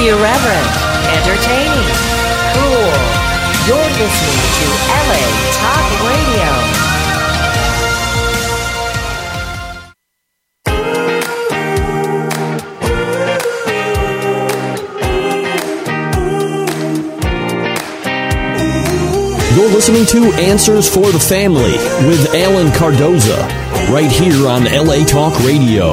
Irreverent, entertaining, cool. You're listening to LA Talk Radio. You're listening to Answers for the Family with Alan Cardoza, right here on LA Talk Radio.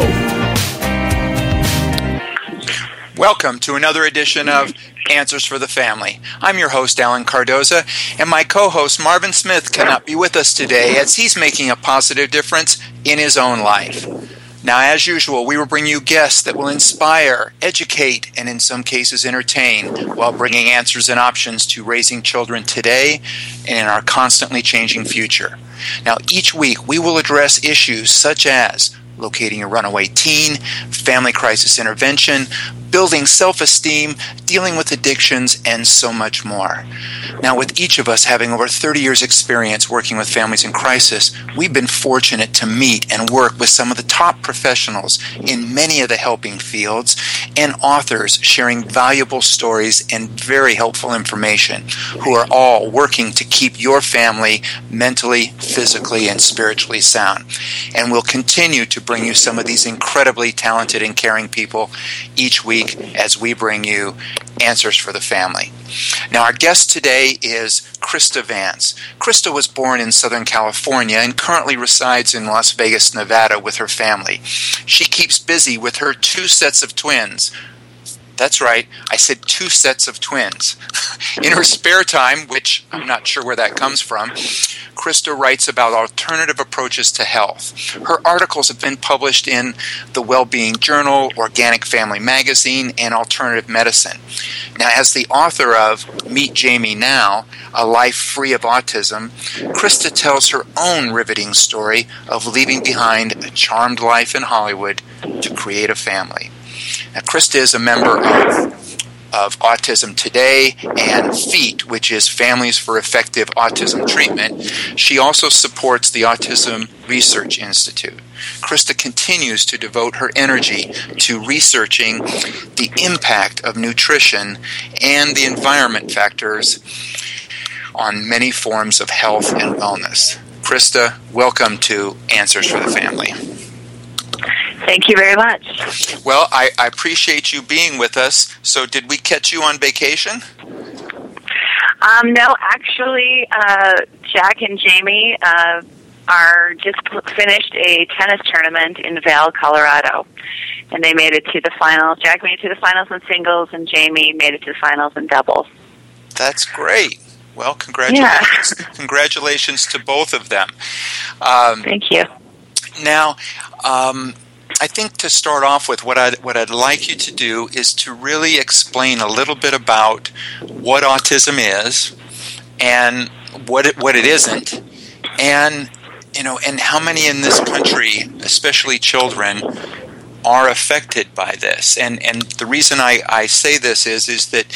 Welcome to another edition of Answers for the Family. I'm your host, Alan Cardoza, and my co-host, Marvin Smith, cannot be with us today as he's making a positive difference in his own life. Now, as usual, we will bring you guests that will inspire, educate, and in some cases entertain, while bringing answers and options to raising children today and in our constantly changing future. Now, each week we will address issues such as locating a runaway teen, family crisis intervention, building self-esteem, dealing with addictions, and so much more. Now, with each of us having over 30 years' experience working with families in crisis, we've been fortunate to meet and work with some of the top professionals in many of the helping fields and authors sharing valuable stories and very helpful information who are all working to keep your family mentally, physically, and spiritually sound. And we'll continue to bring you some of these incredibly talented and caring people each week as we bring you Answers for the Family. Now, our guest today is Krista Vance. Krista was born in Southern California and currently resides in Las Vegas, Nevada with her family. She keeps busy with her 2 sets of twins. That's right, I said 2 sets of twins. In her spare time, which I'm not sure where that comes from, Krista writes about alternative approaches to health. Her articles have been published in the Wellbeing Journal, Organic Family Magazine, and Alternative Medicine. Now, as the author of Meet Jamie Now, A Life Free of Autism, Krista tells her own riveting story of leaving behind a charmed life in Hollywood to create a family. Now, Krista is a member of Autism Today and FEAT, which is Families for Effective Autism Treatment. She also supports the Autism Research Institute. Krista continues to devote her energy to researching the impact of nutrition and the environment factors on many forms of health and wellness. Krista, welcome to Answers for the Family. Thank you very much. Well, I appreciate you being with us. So did we catch you on vacation? No, actually, Jack and Jamie are just finished a tennis tournament in Vail, Colorado. And they made it to the finals. Jack made it to the finals in singles, and Jamie made it to the finals in doubles. That's great. Well, congratulations. Yeah. Congratulations to both of them. Thank you. Now, I think to start off with, what I'd like you to do is to really explain a little bit about what autism is and what it isn't, and and how many in this country, especially children, are affected by this. And the reason I say this is that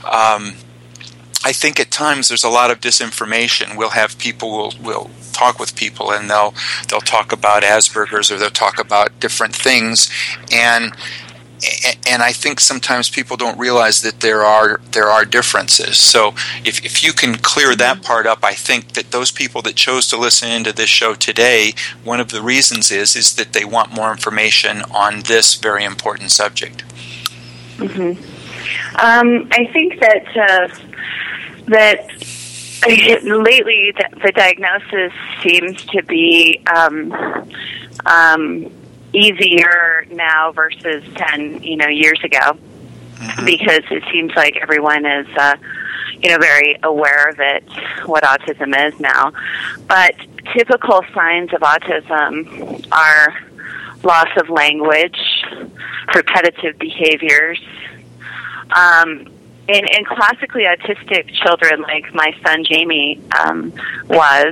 I think at times there's a lot of disinformation. We'll have people will talk with people, and they'll talk about Asperger's, or they'll talk about different things, and I think sometimes people don't realize that there are differences. So if you can clear that part up, I think that those people that chose to listen into this show today, one of the reasons is that they want more information on this very important subject. Mm-hmm. I think that lately the diagnosis seems to be easier now versus 10 years ago, because it seems like everyone is very aware of it, what autism is now. But typical signs of autism are loss of language, repetitive behaviors. In classically autistic children, like my son Jamie was,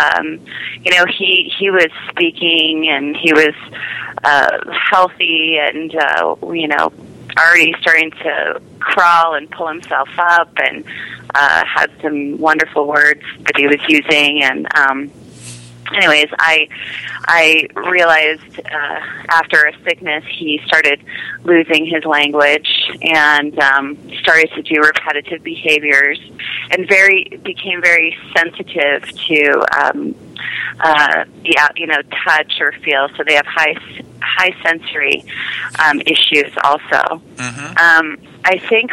he was speaking, and he was healthy, and already starting to crawl and pull himself up, and had some wonderful words that he was using, and anyways, I realized after a sickness he started losing his language and started to do repetitive behaviors and became very sensitive to touch or feel. So they have high sensory issues also. I think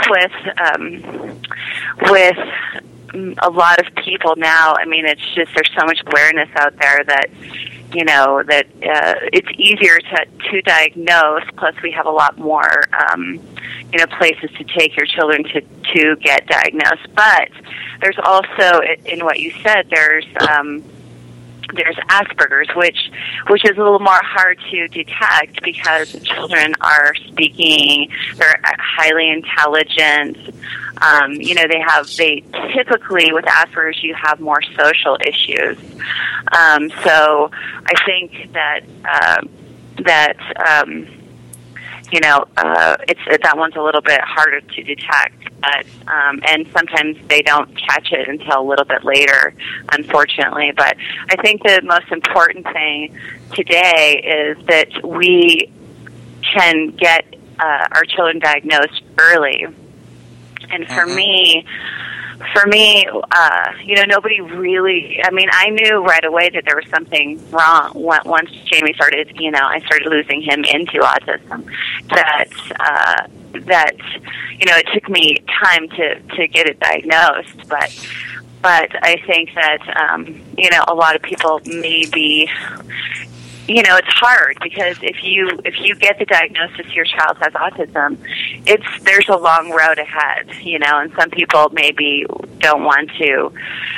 with a lot of people now, I mean, it's just there's so much awareness out there that it's easier to diagnose. Plus, we have a lot more places to take your children to get diagnosed. But there's also, in what you said, there's Asperger's, which is a little more hard to detect because children are speaking, they're highly intelligent. They typically with Asperger's you have more social issues. So I think that that one's a little bit harder to detect, but and sometimes they don't catch it until a little bit later, unfortunately. But I think the most important thing today is that we can get our children diagnosed early. And for me, nobody really, I mean, I knew right away that there was something wrong once Jamie started, I started losing him into autism, that it took me time to get it diagnosed, but I think that, a lot of people maybe, it's hard because if you get the diagnosis your child has autism, there's a long road ahead, and some people maybe don't want to,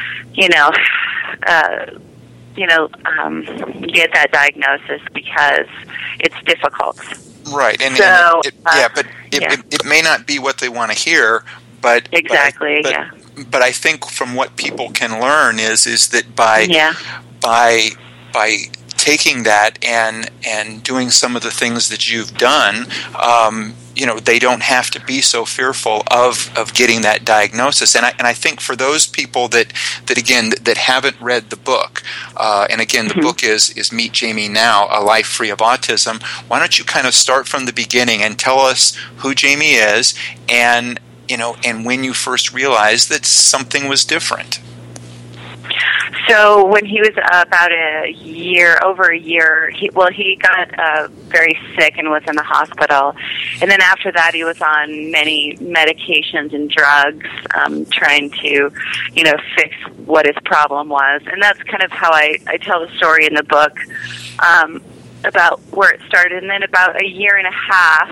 get that diagnosis because it's difficult. Right, and it may not be what they want to hear, but exactly, But I think from what people can learn is that by taking that and doing some of the things that you've done, they don't have to be so fearful of getting that diagnosis. And I think for those people that haven't read the book, and again, the book is Meet Jamie Now, A Life Free of Autism. Why don't you kind of start from the beginning and tell us who Jamie is and when you first realized that something was different? So when he was about over a year, he got very sick and was in the hospital. And then after that, he was on many medications and drugs, trying to, fix what his problem was. And that's kind of how I tell the story in the book about where it started. And then about a year and a half,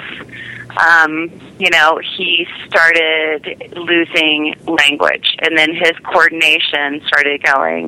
he started losing language, and then his coordination started going.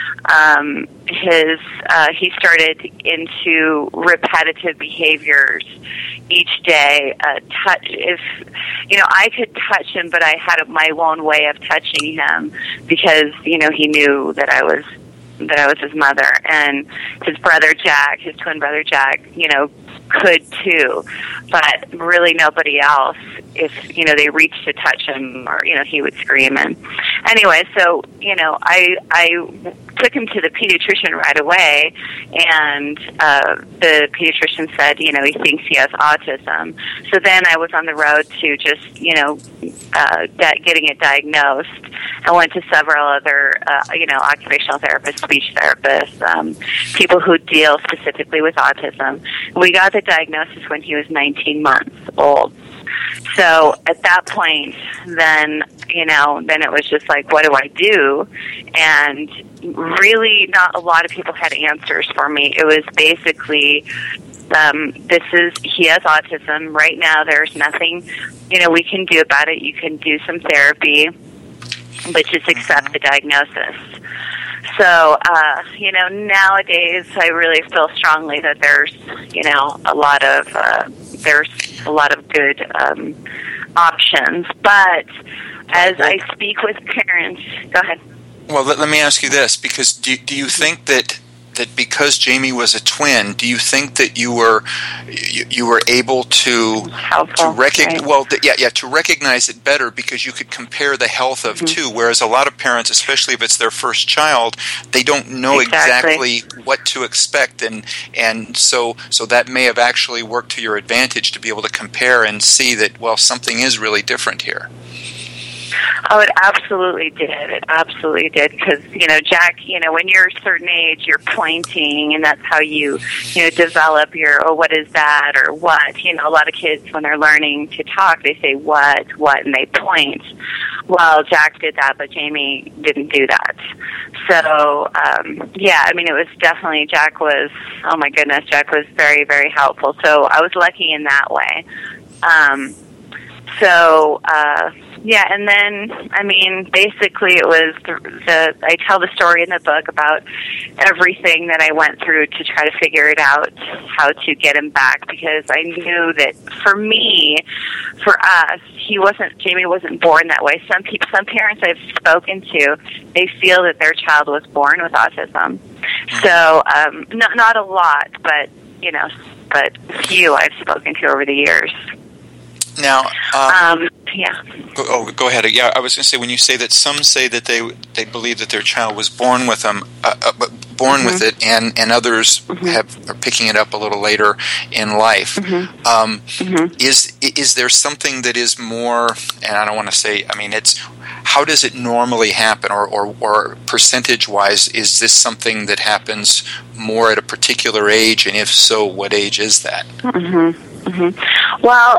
He started into repetitive behaviors each day. Touch. If I could touch him, but I had my own way of touching him because he knew that I was his mother, and his twin brother Jack, could too, but really nobody else. If they reached to touch him, or he would scream. And anyway, so I took him to the pediatrician right away, and the pediatrician said he thinks he has autism. So then I was on the road to just getting it diagnosed. I went to several other occupational therapists, speech therapists, people who deal specifically with autism. We got the diagnosis when he was 19 months old. So at that point, then it was just like, what do I do? And really not a lot of people had answers for me. It was basically, he has autism. Right now there's nothing, we can do about it. You can do some therapy, but just accept the diagnosis. So, nowadays I really feel strongly that there's a lot of good options. But as I speak with parents, go ahead. Well, let me ask you this, because do you think that that because Jamie was a twin, do you think that you were able to to recognize it better because you could compare the health of two, whereas a lot of parents, especially if it's their first child, they don't know exactly what to expect, and so that may have actually worked to your advantage to be able to compare and see that, well, something is really different here. Oh, it absolutely did. It absolutely did. Because, Jack, when you're a certain age, you're pointing, and that's how you develop your, what is that, or what. A lot of kids, when they're learning to talk, they say what, and they point. Well, Jack did that, but Jamie didn't do that. So, it was definitely, Jack was very, very helpful. So I was lucky in that way. And then, basically it was I tell the story in the book about everything that I went through to try to figure it out, how to get him back, because I knew that for us, Jamie wasn't born that way. Some parents I've spoken to, they feel that their child was born with autism. So, not a lot, but few I've spoken to over the years. Now, yeah. Go ahead. Yeah, I was going to say, when you say that some say that they believe that their child was born with them, with it, and others are picking it up a little later in life. Is there something that is more? And I don't want to say. It's how does it normally happen, or percentage-wise, is this something that happens more at a particular age, and if so, what age is that? Well,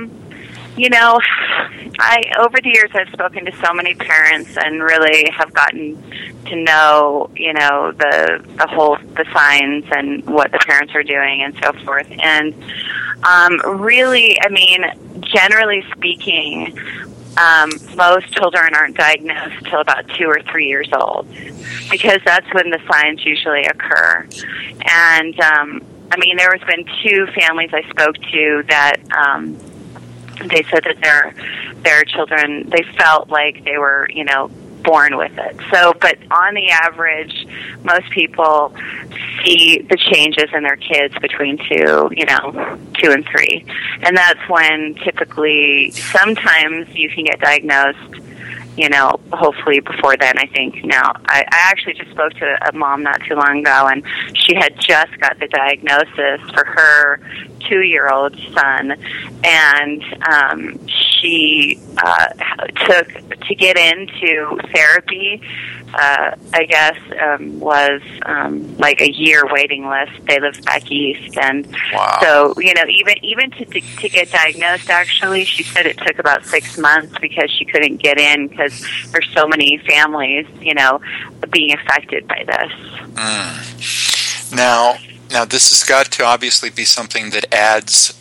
over the years I've spoken to so many parents and really have gotten to know, the signs and what the parents are doing and so forth. And really, generally speaking, most children aren't diagnosed till about 2 or 3 years old, because that's when the signs usually occur. And there has been 2 families I spoke to that they said that their children, they felt like they were, born with it. So, but on the average, most people see the changes in their kids between 2 and 3. And that's when typically, sometimes you can get diagnosed, hopefully before then, I think. Now, I actually just spoke to a mom not too long ago, and she had just got the diagnosis for her 2-year-old son, and she took to get into therapy. I guess was like a year waiting list. They live back east, and so even to get diagnosed. Actually, she said it took about 6 months because she couldn't get in because there's so many families, being affected by this. Now, this has got to obviously be something that adds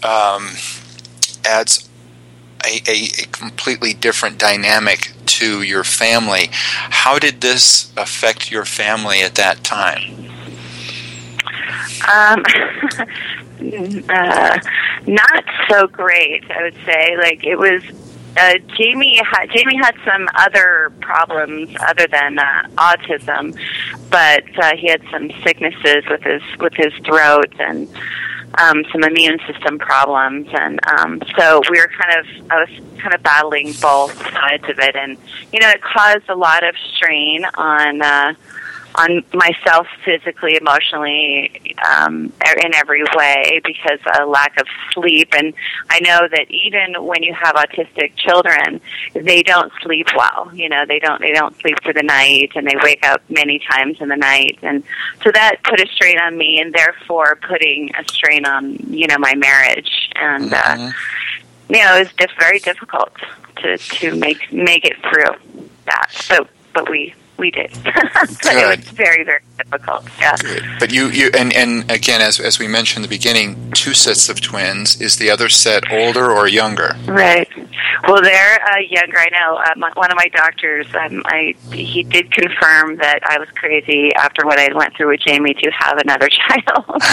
a completely different dynamic to your family. How did this affect your family at that time? Not so great, I would say. Like, it was Jamie had some other problems other than autism, but he had some sicknesses with his throat and some immune system problems, and so I was kind of battling both sides of it, and it caused a lot of strain on myself physically, emotionally, in every way, because of lack of sleep. And I know that even when you have autistic children, they don't sleep well. They don't sleep through the night, and they wake up many times in the night. And so that put a strain on me, and therefore putting a strain on, my marriage. And, it was very difficult to make it through that. But we did. But it was very, very difficult. Yeah. Good. But you and again, as we mentioned in the beginning, 2 sets of twins. Is the other set older or younger? Right. Well, they're younger. I know. One of my doctors, he did confirm that I was crazy after what I went through with Jamie to have another child.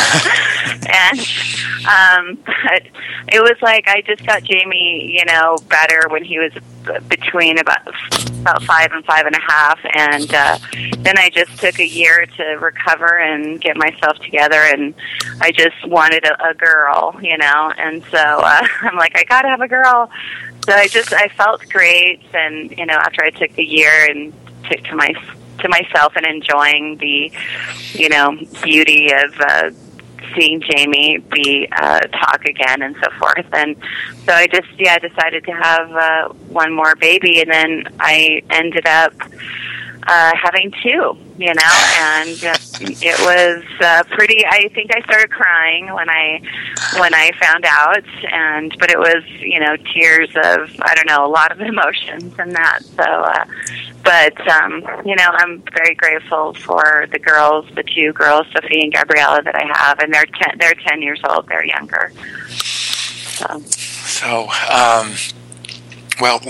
And but it was like I just got Jamie, better when he was between about 5 and 5.5, and then I just took a year to recover and get myself together, and I just wanted a girl, and so I'm like, I gotta have a girl. So I felt great, and after I took the year and took to myself and enjoying the beauty of seeing Jamie talk again and so forth, and so I decided to have one more baby, and then I ended up having two, and it was pretty. I think I started crying when I found out, but it was tears of, I don't know, a lot of emotions and that. So, I'm very grateful for the two girls, Sophie and Gabriella, that I have, and they're 10 years old. They're younger. Well,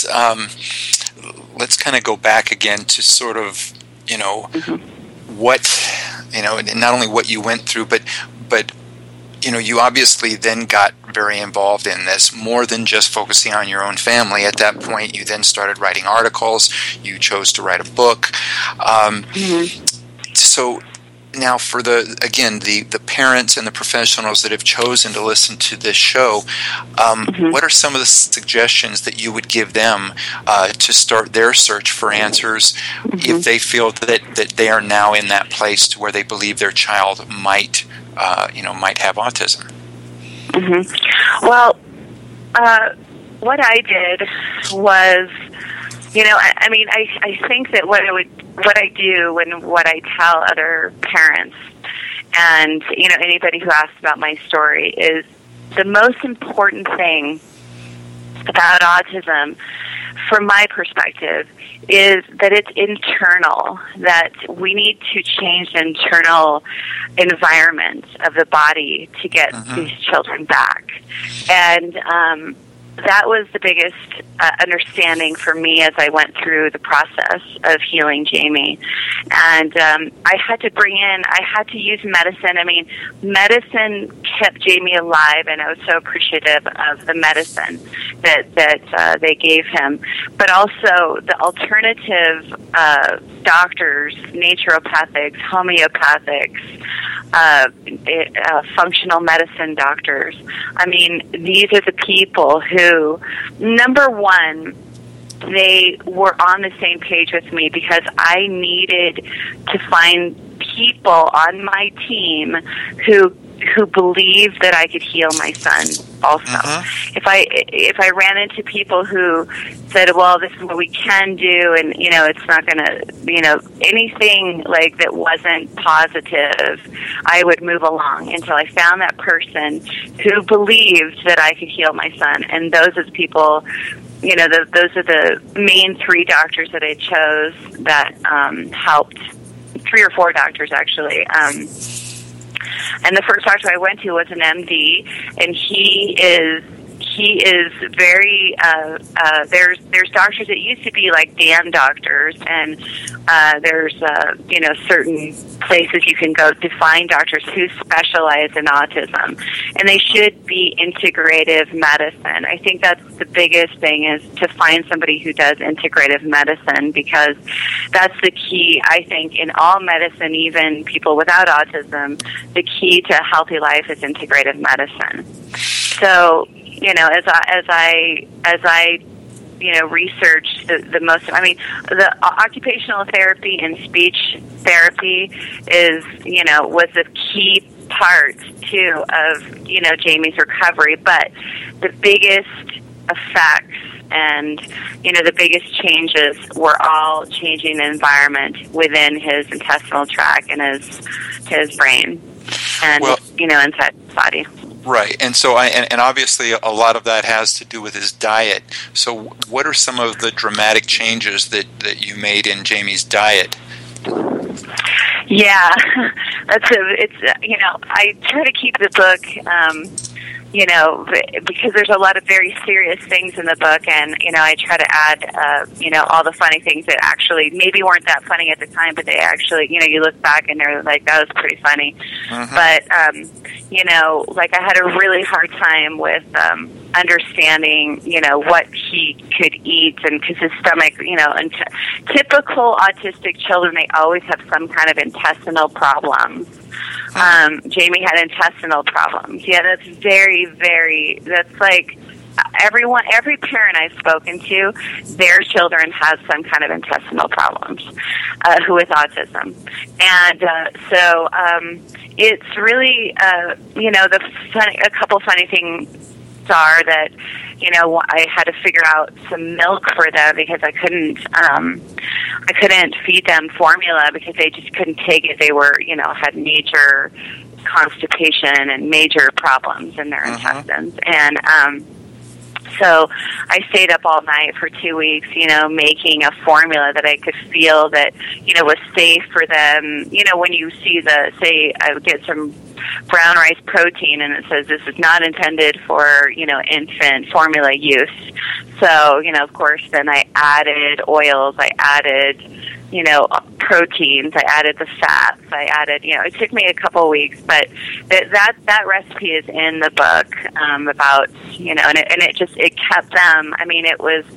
let's kind of go back again to sort of, what, not only what you went through, but you obviously then got very involved in this, more than just focusing on your own family. At that point, you then started writing articles. You chose to write a book. So now for the parents and the professionals that have chosen to listen to this show, what are some of the suggestions that you would give them to start their search for answers if they feel that they are now in that place to where they believe their child might have autism? Well, what I did was, I think that what I do and what I tell other parents and, anybody who asks about my story is the most important thing about autism, from my perspective, is that it's internal, that we need to change the internal environment of the body to get these children back. And that was the biggest understanding for me as I went through the process of healing Jamie. And I had to use medicine. Medicine kept Jamie alive, and I was so appreciative of the medicine that they gave him. But also the alternative doctors, naturopathics, homeopathics, functional medicine doctors. These are the people who, number one, they were on the same page with me because I needed to find people on my team who believed that I could heal my son also. If I ran into people who said, well, this is what we can do, and it's not going to, anything like that wasn't positive, I would move along until I found that person who believed that I could heal my son. And those are the people, those are the main three doctors that I chose that helped. 3 or 4 doctors, actually. And the first doctor I went to was an MD, and he is very, there's doctors that used to be like Dan doctors, and there's, certain places you can go to find doctors who specialize in autism, and they should be integrative medicine. I think that's the biggest thing, is to find somebody who does integrative medicine, because that's the key, I think, in all medicine, even people without autism. The key to a healthy life is integrative medicine. So, as I researched the most, the occupational therapy and speech therapy was a key part too of, Jamie's recovery, but the biggest effects and, the biggest changes were all changing the environment within his intestinal tract and his brain and, inside his body. Right, and so and obviously a lot of that has to do with his diet. So, what are some of the dramatic changes that you made in Jamie's diet? Yeah, I try to keep the book, because there's a lot of very serious things in the book, and I try to add, all the funny things that actually maybe weren't that funny at the time, but they actually, you look back and they're like, that was pretty funny. But like I had a really hard time with understanding, what he could eat, and because his stomach, and typical autistic children, they always have some kind of intestinal problems. Jamie had intestinal problems. Yeah, that's that's like every parent I've spoken to, their children have some kind of intestinal problems who with autism. And so it's really, a couple funny things are that, I had to figure out some milk for them because I couldn't feed them formula because they just couldn't take it. They were, had major constipation and major problems in their intestines. And so I stayed up all night for 2 weeks, making a formula that I could feel that, was safe for them. When you see say I would get some brown rice protein and it says this is not intended for, infant formula use. So, of course, then I added oils, I added, proteins, I added the fats, I added, it took me a couple of weeks, but that recipe is in the book, about, and it kept them, it was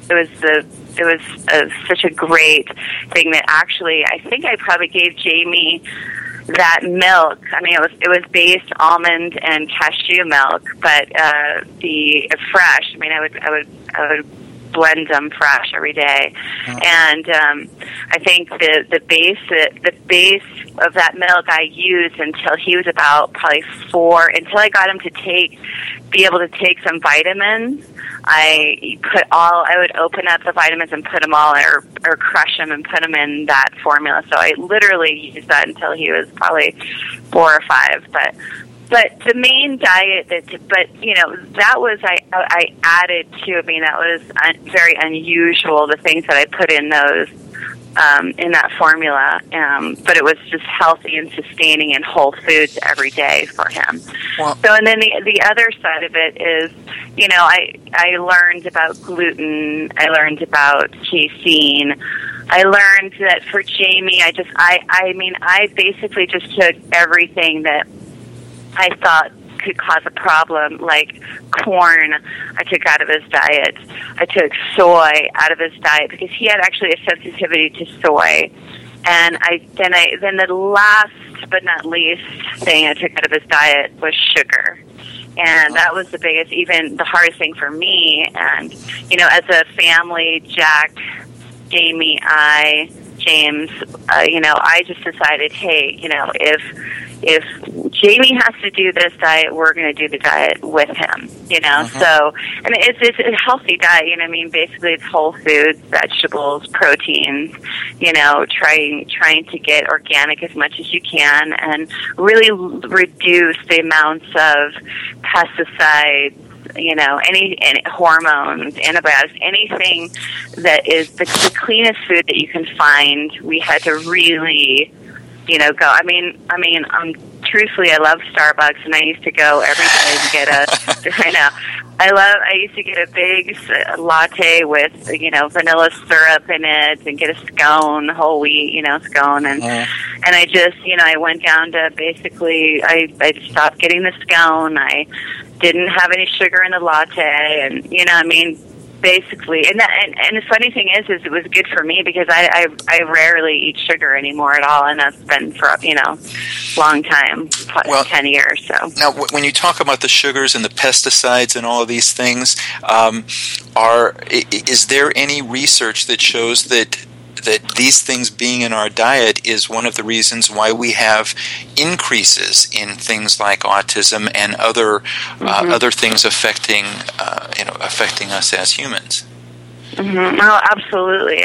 such a great thing that actually, I think I probably gave Jamie that milk. It was based almond and cashew milk, but the fresh. I would blend them fresh every day, and I think the base of that milk I used until he was about probably 4. Until I got him to be able to take some vitamins. I would open up the vitamins and put them all, or crush them and put them in that formula. So I literally used that until he was probably 4 or 5. But the main diet that was I added to. That was very unusual. The things that I put in those. In that formula, but it was just healthy and sustaining and whole foods every day for him. Wow. So, and then the other side of it is, I learned about gluten, I learned about casein, I learned that for Jamie, I basically just took everything that I thought could cause a problem, like corn I took out of his diet. I took soy out of his diet because he had actually a sensitivity to soy. And then the last but not least thing I took out of his diet was sugar. And that was the biggest, even the hardest thing for me. And, as a family, Jack, Jamie, James, I just decided, hey, if Jamie has to do this diet, we're going to do the diet with him, So, it's a healthy diet, basically it's whole foods, vegetables, proteins, trying to get organic as much as you can and really reduce the amounts of pesticides, any hormones, antibiotics, anything that is the cleanest food that you can find. We had to really, go. Truthfully, I love Starbucks, and I used to go every day and get I used to get a big latte with, vanilla syrup in it and get a scone, whole wheat, scone. And I just, I went down to basically, I stopped getting the scone. I didn't have any sugar in the latte, and, basically, and the funny thing is it was good for me because I rarely eat sugar anymore at all, and that's been for long time, 10 years. So now, when you talk about the sugars and the pesticides and all of these things, is there any research that shows that these things being in our diet is one of the reasons why we have increases in things like autism and other things affecting us as humans? Oh, absolutely.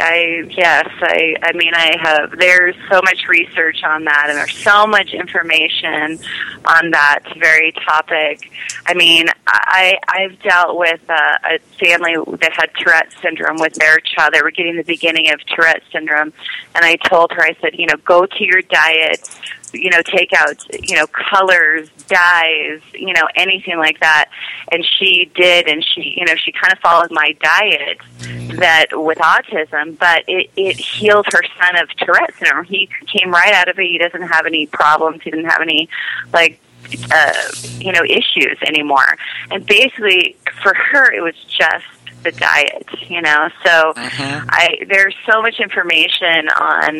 I have, there's so much research on that, and there's so much information on that very topic. I've dealt with a family that had Tourette's syndrome with their child. They were getting the beginning of Tourette's syndrome, and I told her, I said, go to your diet, take out, colors, dyes, anything like that. And she did, and she kind of followed my diet that with autism, but it healed her son of Tourette's syndrome. He came right out of it. He doesn't have any problems. He didn't have any, issues anymore. And basically, for her, it was just the diet, So there's so much information on,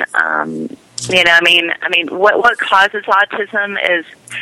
what causes autism is,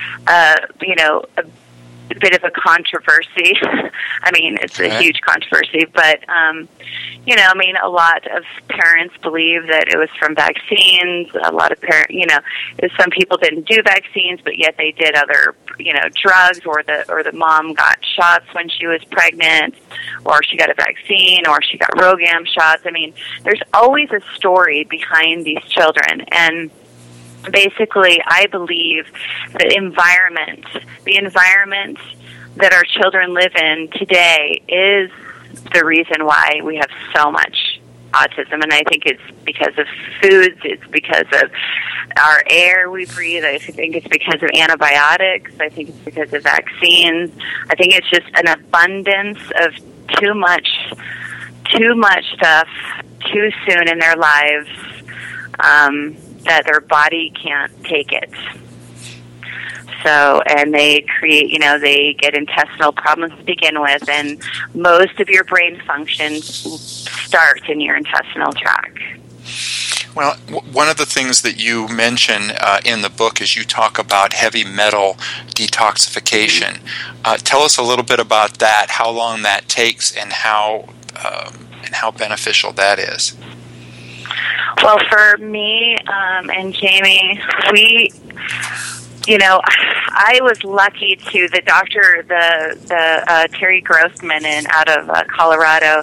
a bit of a controversy. It's a huge controversy, but, a lot of parents believe that it was from vaccines. A lot of some people didn't do vaccines, but yet they did other, drugs, or the mom got shots when she was pregnant, or she got a vaccine, or she got RhoGAM shots. There's always a story behind these children, and basically, I believe the environment that our children live in today is the reason why we have so much autism. And I think it's because of foods, it's because of our air we breathe, I think it's because of antibiotics, I think it's because of vaccines. I think it's just an abundance of too much stuff too soon in their lives, that their body can't take it. So, and they create, they get intestinal problems to begin with, and most of your brain functions start in your intestinal tract. Well, one of the things that you mention in the book is you talk about heavy metal detoxification. Tell us a little bit about that, how long that takes, and how beneficial that is. Well, for me and Jamie, I was lucky to the doctor, the Terry Grossman out of Colorado.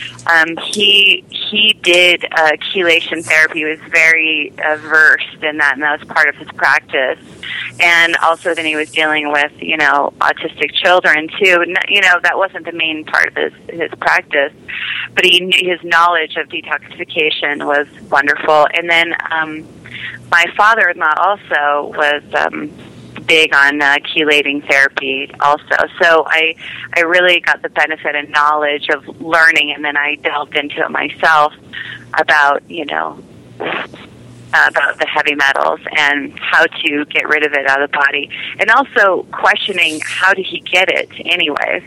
He did chelation therapy. He was very versed in that, and that was part of his practice. And also, then he was dealing with autistic children too. That wasn't the main part of his practice, but his knowledge of detoxification was wonderful. And then my father-in-law also was big on chelating therapy also. So I really got the benefit and knowledge of learning, and then I delved into it myself about, about the heavy metals and how to get rid of it out of the body. And also questioning, how did he get it anyways?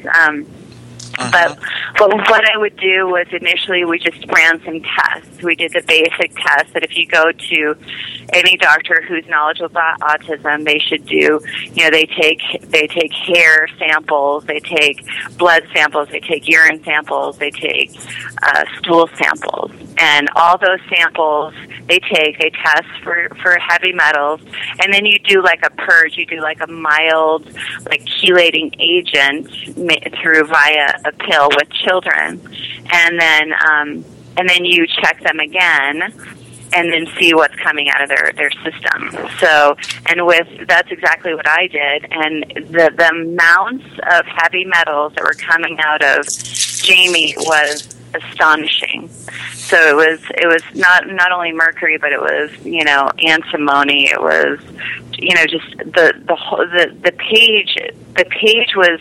But what I would do was initially we just ran some tests. We did the basic test that if you go to any doctor who's knowledgeable about autism, they should do. They take hair samples, they take blood samples, they take urine samples, they take stool samples, and all those samples they test for heavy metals, and then you do like a purge. You do like a mild, like chelating agent via a pill with children, and then you check them again, and then see what's coming out of their system. So, and that's exactly what I did, and the amounts of heavy metals that were coming out of Jamie was astonishing. So it was not only mercury, but it was antimony. It was just the page was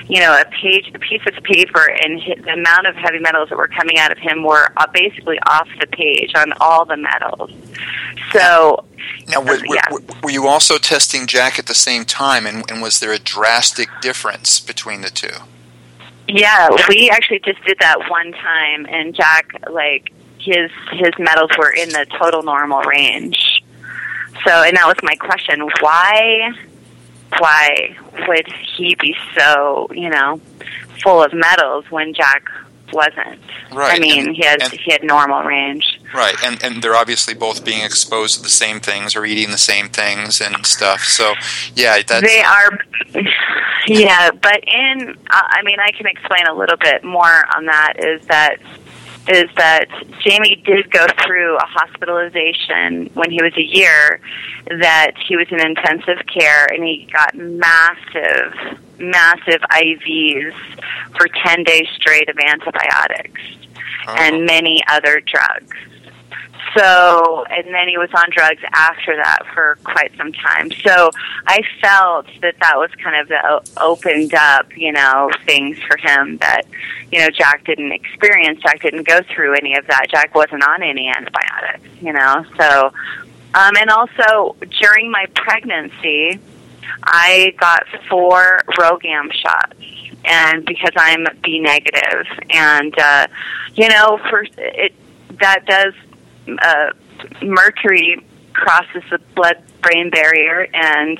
a piece of paper, and the amount of heavy metals that were coming out of him were basically off the page on all the metals. So now, were you also testing Jack at the same time, and was there a drastic difference between the two? Yeah, we actually just did that one time, and Jack, his metals were in the total normal range. So, and that was my question: why would he be so full of metals when Jack wasn't? Right. He had normal range. Right, and they're obviously both being exposed to the same things or eating the same things and stuff. So, yeah, they are. Yeah, but I can explain a little bit more on that. Is that Jamie did go through a hospitalization when he was a year, that he was in intensive care, and he got massive IVs for 10 days straight of antibiotics and many other drugs. So, and then he was on drugs after that for quite some time. So I felt that was kind of the opened up, things for him that, Jack didn't experience. Jack didn't go through any of that. Jack wasn't on any antibiotics, So, and also during my pregnancy, I got 4 RhoGAM shots, and because I'm B negative, and that does mercury crosses the blood-brain barrier, and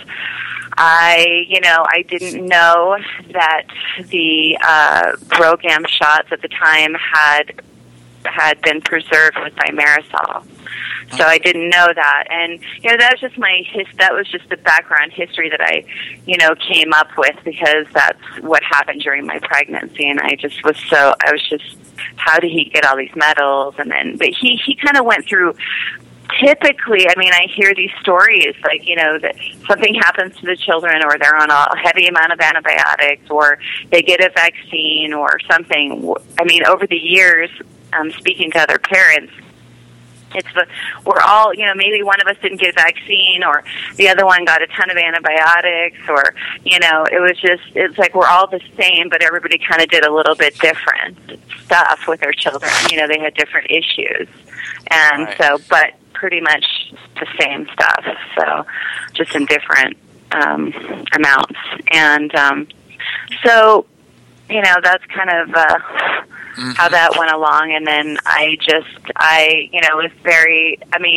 I didn't know that the RhoGAM shots at the time had been preserved with thimerosal. So I didn't know that, and that was just that was just the background history that I, came up with, because that's what happened during my pregnancy, and I was just, how did he get all these metals? And then, but he kind of went through. Typically, I hear these stories like, that something happens to the children, or they're on a heavy amount of antibiotics, or they get a vaccine or something. Over the years, speaking to other parents, we're all, maybe one of us didn't get a vaccine, or the other one got a ton of antibiotics, or, it's like we're all the same, but everybody kind of did a little bit different stuff with their children. They had different issues. And right. So, but pretty much the same stuff, so just in different amounts. And so, that's kind of how that went along. And then I was very,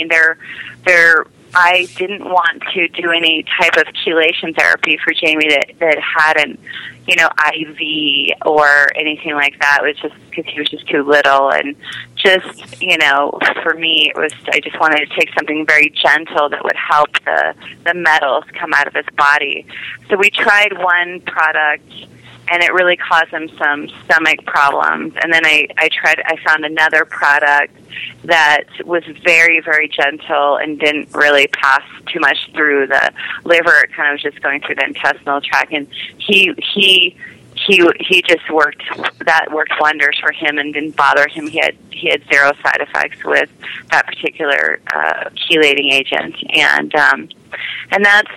I didn't want to do any type of chelation therapy for Jamie that had an, IV or anything like that. It was just because he was just too little, and just, for me, I just wanted to take something very gentle that would help the metals come out of his body. So we tried one product, and it really caused him some stomach problems. And then I found another product that was very, very gentle and didn't really pass too much through the liver. It kind of was just going through the intestinal tract. And he just worked wonders for him and didn't bother him. He had 0 side effects with that particular chelating agent. And that's,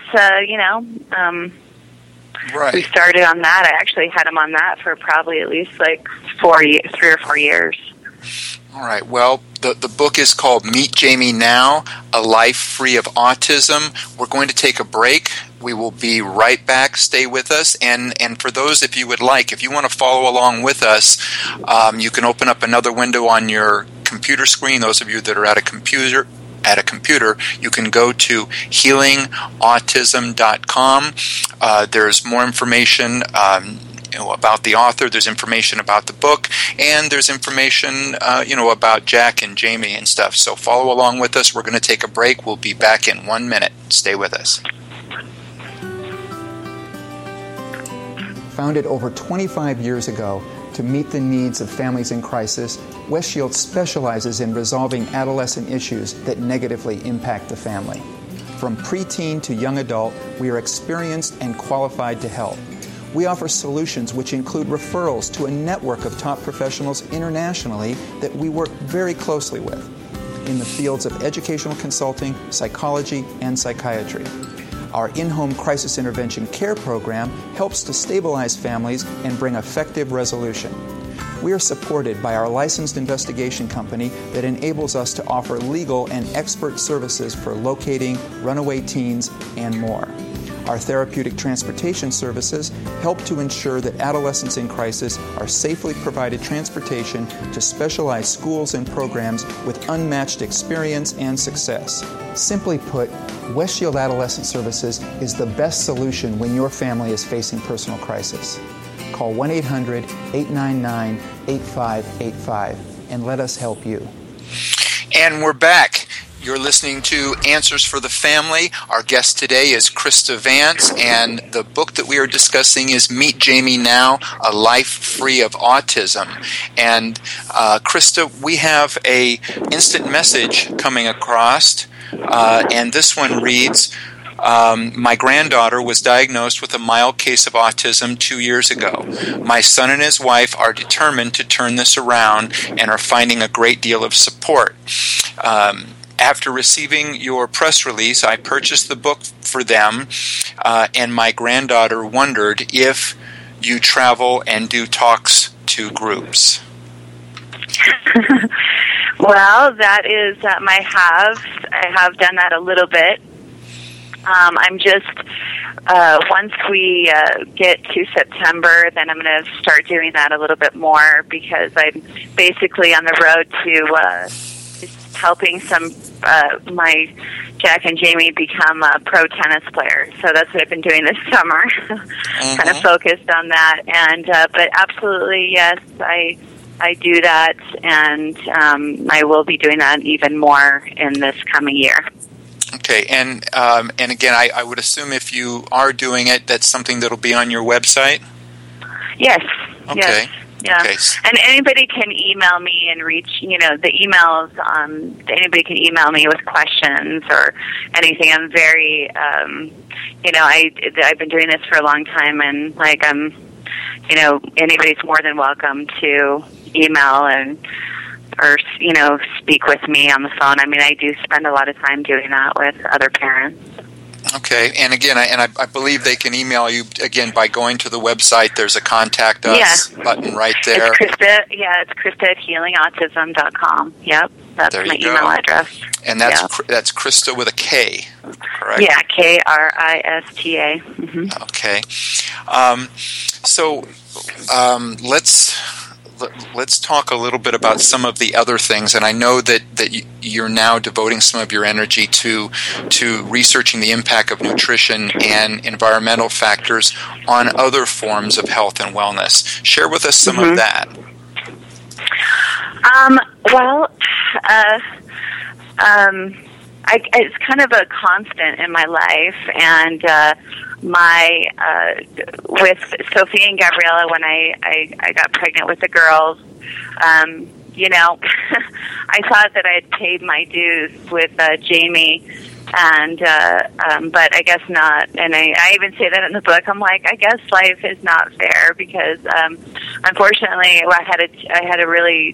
right. We started on that. I actually had him on that for probably at least 3 or 4 years. All right. Well, the book is called Meet Jamie Now, A Life Free of Autism. We're going to take a break. We will be right back. Stay with us. And for those, if you would like, if you want to follow along with us, you can open up another window on your computer screen. Those of you that are at a computer, you can go to healingautism.com. There's more information about the author, there's information about the book, and there's information about Jack and Jamie and stuff. So follow along with us. We're going to take a break. We'll be back in 1 minute. Stay with us. Founded over 25 years ago to meet the needs of families in crisis, West Shield specializes in resolving adolescent issues that negatively impact the family. From preteen to young adult, we are experienced and qualified to help. We offer solutions which include referrals to a network of top professionals internationally that we work very closely with in the fields of educational consulting, psychology, and psychiatry. Our in-home crisis intervention care program helps to stabilize families and bring effective resolution. We are supported by our licensed investigation company that enables us to offer legal and expert services for locating runaway teens and more. Our therapeutic transportation services help to ensure that adolescents in crisis are safely provided transportation to specialized schools and programs with unmatched experience and success. Simply put, West Shield Adolescent Services is the best solution when your family is facing personal crisis. Call 1-800-899-8585 and let us help you. And we're back. You're listening to Answers for the Family. Our guest today is Krista Vance, and the book that we are discussing is Meet Jamie Now, A Life Free of Autism. And Krista, we have a instant message coming across, and this one reads, my granddaughter was diagnosed with a mild case of autism 2 years ago. My son and his wife are determined to turn this around and are finding a great deal of support. After receiving your press release, I purchased the book for them, and my granddaughter wondered if you travel and do talks to groups. Well, that is I have done that a little bit. I'm just once we get to September, then I'm going to start doing that a little bit more, because I'm basically on the road to helping my Jack and Jamie become pro tennis players. So that's what I've been doing this summer, kind of focused on that. And but absolutely, yes, I do that, and I will be doing that even more in this coming year. Okay, and again, I would assume if you are doing it, that's something that'll be on your website? Yes. Okay. Yes. Yeah, okay. And anybody can email me and reach, the emails, anybody can email me with questions or anything. I'm very, I've been doing this for a long time, and anybody's more than welcome to email or speak with me on the phone. I mean, I do spend a lot of time doing that with other parents. Okay, and again, I believe they can email you, again, by going to the website. There's a Contact Us button right there. It's Krista at healingautism.com. Yep, that's my email address. And that's Krista with a K, correct? Yeah, Krista. Mm-hmm. Okay. So let's talk a little bit about some of the other things, and I know that you're now devoting some of your energy to researching the impact of nutrition and environmental factors on other forms of health and wellness. Share with us some of that. It's kind of a constant in my life, and with Sophie and Gabriella, when I got pregnant with the girls, I thought that I had paid my dues with Jamie, and but I guess not. And I even say that in the book. I'm like, I guess life is not fair, because unfortunately, I had a really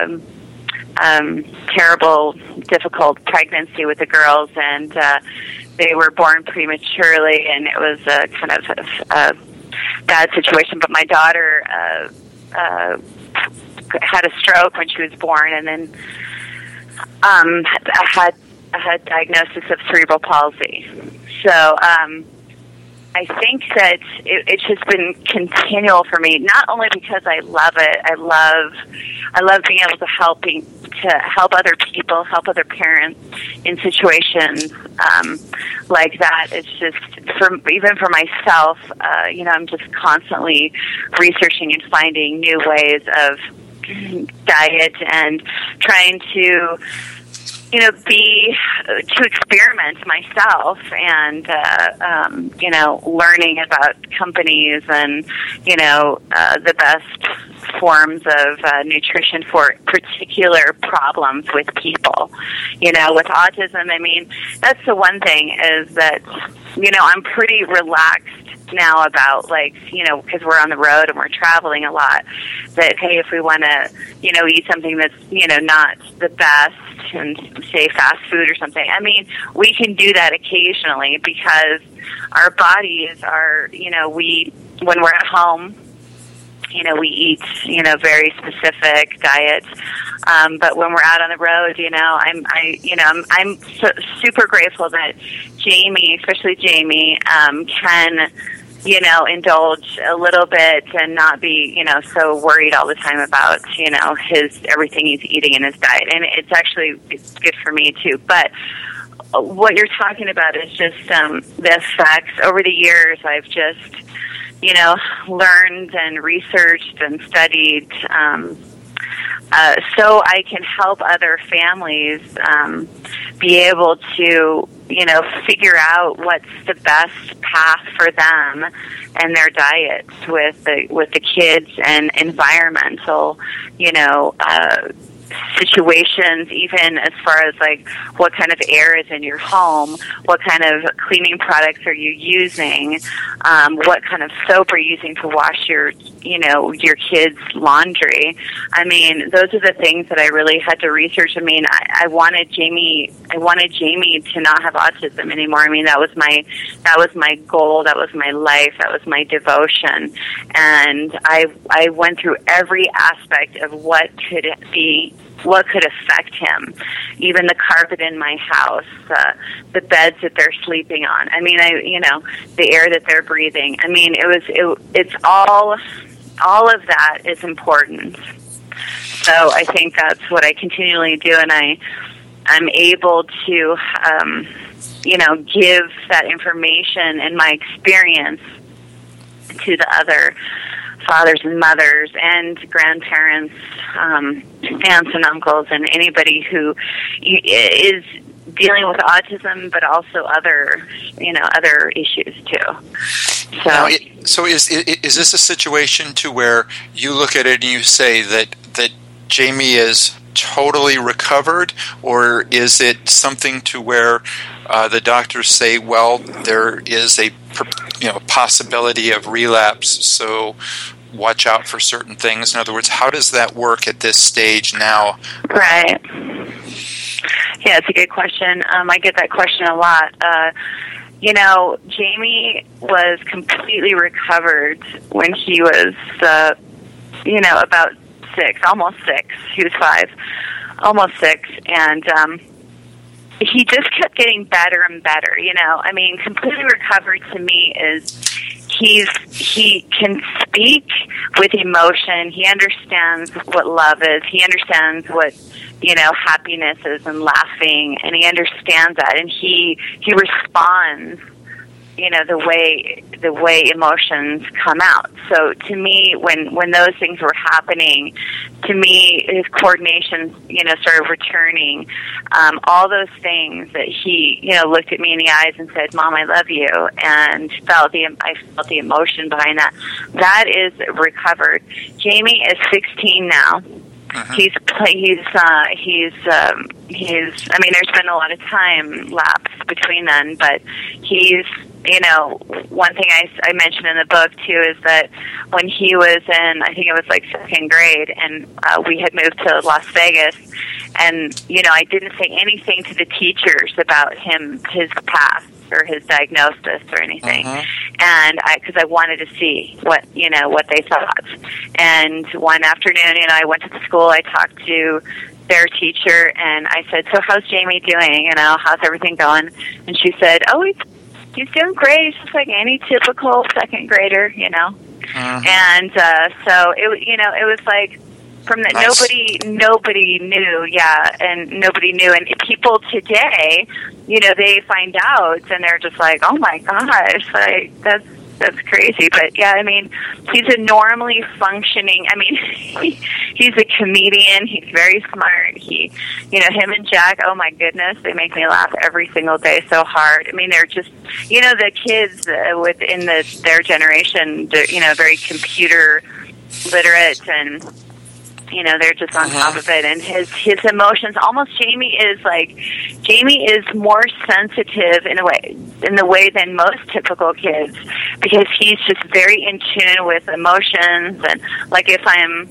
terrible, difficult pregnancy with the girls, and they were born prematurely, and it was a kind of a bad situation. But my daughter had a stroke when she was born, and then I had diagnosis of cerebral palsy. So I think that it's just been continual for me, not only because I love it. I love being able to help other people, help other parents in situations like that. It's just, even for myself, I'm just constantly researching and finding new ways of diet and trying to experiment myself, and learning about companies and the best forms of nutrition for particular problems with people. With autism, I mean, that's the one thing, is that I'm pretty relaxed now about, because we're on the road and we're traveling a lot, that, hey, if we want to, eat something that's, not the best, and say fast food or something, I mean, we can do that occasionally, because our bodies are, when we're at home, we eat, very specific diets. But when we're out on the road, I'm super grateful that Jamie, especially Jamie, can, indulge a little bit and not be, so worried all the time about, everything he's eating in his diet. And it's good for me too. But what you're talking about is just the effects. Over the years, I've just, learned and researched and studied so I can help other families be able to, figure out what's the best path for them and their diets with the kids, and environmental, situations, even as far as what kind of air is in your home, what kind of cleaning products are you using, what kind of soap are you using to wash your kids' laundry. I mean, those are the things that I really had to research. I mean, I wanted Jamie to not have autism anymore. I mean, that was my goal, that was my life, that was my devotion, and I went through every aspect of what could be what could affect him. Even the carpet in my house, the beds that they're sleeping on. I mean, the air that they're breathing. I mean, it's all of that is important. So I think that's what I continually do, and I'm able to, give that information and my experience to the other fathers and mothers and grandparents, aunts and uncles, and anybody who is dealing with autism, but also other issues too. So is this a situation to where you look at it and you say that Jamie is totally recovered, or is it something to where the doctors say, well, there is a possibility of relapse, so watch out for certain things? In other words, how does that work at this stage now? Right. Yeah, it's a good question. I get that question a lot. Jamie was completely recovered when he was, about 6, almost 6. He was 5, almost 6, and he just kept getting better and better. I mean, completely recovered to me is he can speak with emotion. He understands what love is. He understands what happiness is and laughing, and he understands that, and he responds the way emotions come out. So to me, when those things were happening, to me, his coordination, started returning. All those things that he, looked at me in the eyes and said, "Mom, I love you," and I felt the emotion behind that. That is recovered. Jamie is 16 now. Uh-huh. He's. I mean, there's been a lot of time lapse between then, but he's. One thing I mentioned in the book too is that when he was in, I think it was like 2nd grade, and we had moved to Las Vegas, and I didn't say anything to the teachers about his past or his diagnosis or anything, and because I wanted to see what they thought. And one afternoon, I went to the school. I talked to their teacher, and I said, "So how's Jamie doing? How's everything going?" And she said, "Oh, he's doing great. He's just like any typical 2nd grader, And so it was like from that nice. Nobody knew, and nobody knew. And people today, they find out and they're just like, "Oh my gosh, like that's crazy." But yeah, I mean, he's a normally functioning. I mean, he's a comedian. He's very smart. Him and Jack. Oh my goodness, they make me laugh every single day so hard. I mean, they're just, the kids within their generation. They're, very computer literate, and they're just on top of it. And his emotions. Almost Jamie is more sensitive in the way than most typical kids, because he's just very in tune with emotions. And if I'm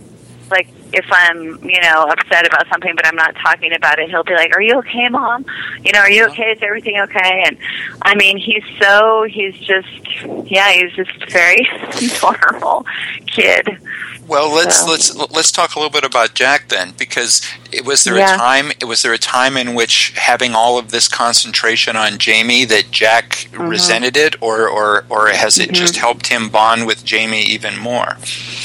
upset about something, but I'm not talking about it, he'll be like, "Are you okay, Mom? Are you okay? Is everything okay?" And I mean, he's just very normal kid. Well, let's talk a little bit about Jack then, because was there a time in which having all of this concentration on Jamie that Jack resented it, or has it just helped him bond with Jamie even more?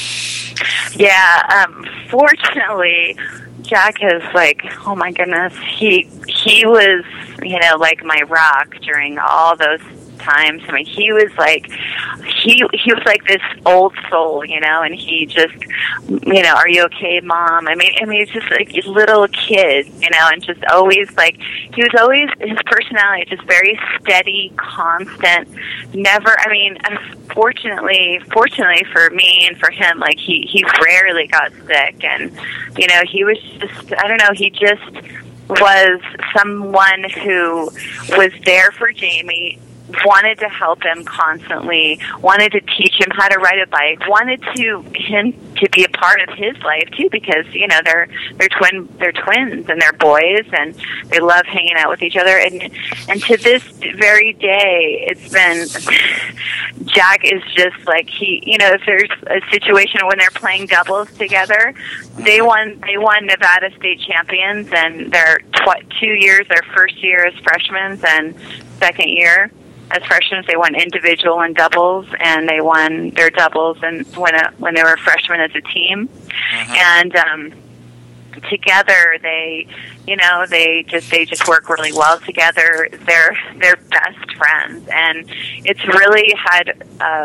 Yeah, fortunately, Jack is oh my goodness, he was, like my rock during all those times. I mean, he was like this old soul, and he just, "Are you okay, Mom?" I mean, he's just like a little kid, and just always he was always, his personality just very steady, constant, never, I mean, fortunately for me and for him, he rarely got sick, and, he was just, I don't know, he just was someone who was there for Jamie wanted to help him constantly, wanted to teach him how to ride a bike, wanted him to be a part of his life too, because they're twins and they're boys and they love hanging out with each other. And to this very day, it's been Jack is just like if there's a situation when they're playing doubles together, they won Nevada state champions, and their 2 years, their first year as freshmen and second year as freshmen, they won individual and doubles, and they won their doubles and when they were freshmen as a team. And together they just work really well together. They're best friends, and it's really had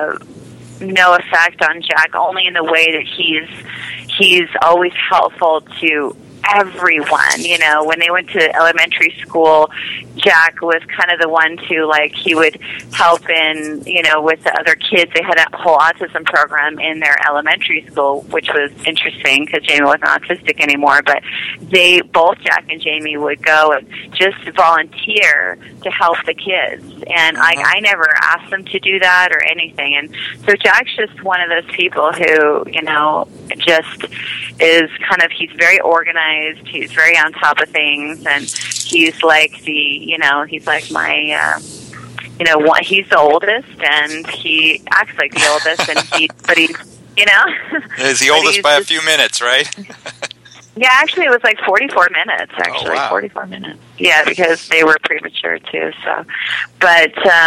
no effect on Jack, only in the way that he's always helpful to everyone. When they went to elementary school, Jack was kind of the one to, he would help in, with the other kids. They had a whole autism program in their elementary school, which was interesting because Jamie wasn't autistic anymore, but both Jack and Jamie would go and just volunteer to help the kids. And I never asked them to do that or anything. And so Jack's just one of those people who, just is he's very organized, he's very on top of things, and he's like he's like my, he's the oldest, and he acts like the oldest, and but he's, He's the oldest by a few minutes, right? Yeah, actually, it was 44 minutes, actually. Oh, wow. 44 minutes. Yeah, because they were premature, too, so. But,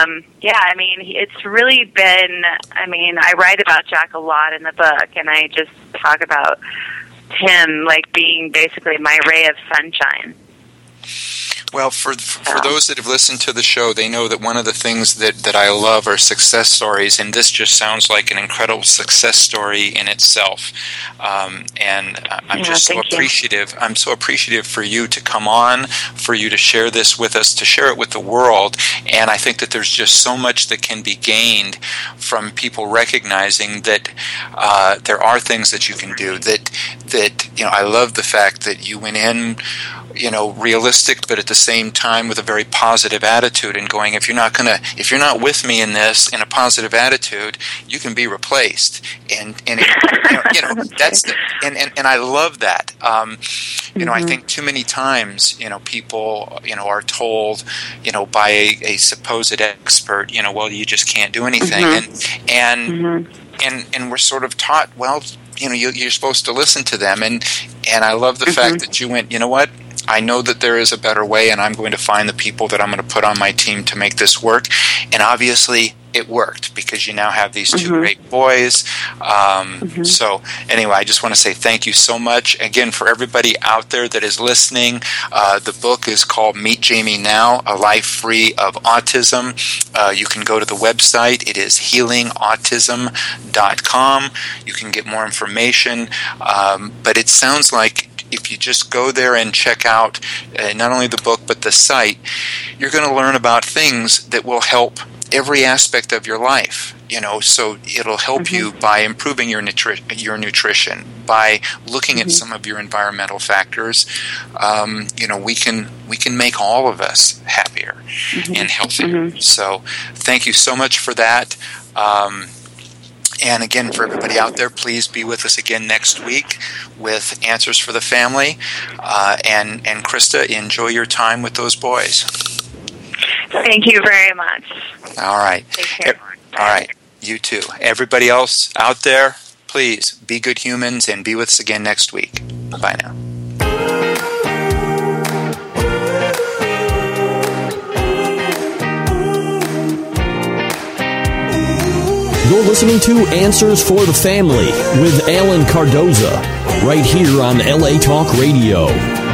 it's really been, I write about Jack a lot in the book, and I just talk about him, being basically my ray of sunshine. Well, for those that have listened to the show, they know that one of the things that I love are success stories, and this just sounds like an incredible success story in itself. And I'm just so appreciative. You. I'm so appreciative for you to come on, for you to share this with us, to share it with the world. And I think that there's just so much that can be gained from people recognizing that there are things that you can do. That I love the fact that you went in, realistic, but at the same time with a very positive attitude, and going, if you're not with me in this in a positive attitude, you can be replaced. And that's and I love that. I think too many times, people, are told, by a supposed expert, well, you just can't do anything, and we're sort of taught, well, you're supposed to listen to them, and I love the fact that you went, you know what? I know that there is a better way, and I'm going to find the people that I'm going to put on my team to make this work. And obviously, it worked because you now have these two great boys. So anyway, I just want to say thank you so much. Again, for everybody out there that is listening, the book is called Meet Jamie Now, A Life Free of Autism. You can go to the website. It is healingautism.com. You can get more information. But it sounds like if you just go there and check out not only the book but the site, you're going to learn about things that will help every aspect of your life. So it'll help you by improving your nutrition, by looking at some of your environmental factors. We can make all of us happier and healthier. So thank you so much for that. And again, for everybody out there, please be with us again next week with Answers for the Family. And Krista, enjoy your time with those boys. Thank you very much. All right. Take care. All right. You too. Everybody else out there, please be good humans and be with us again next week. Bye now. You're listening to Answers for the Family with Alan Cardoza, right here on LA Talk Radio.